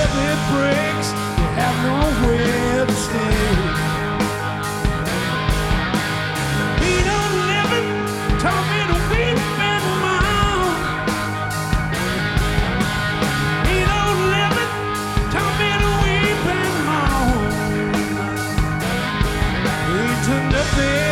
if it breaks, you have nowhere to stay. He don't live it, taught me to weep and moan. He don't live it, taught me to weep and moan. He took nothing.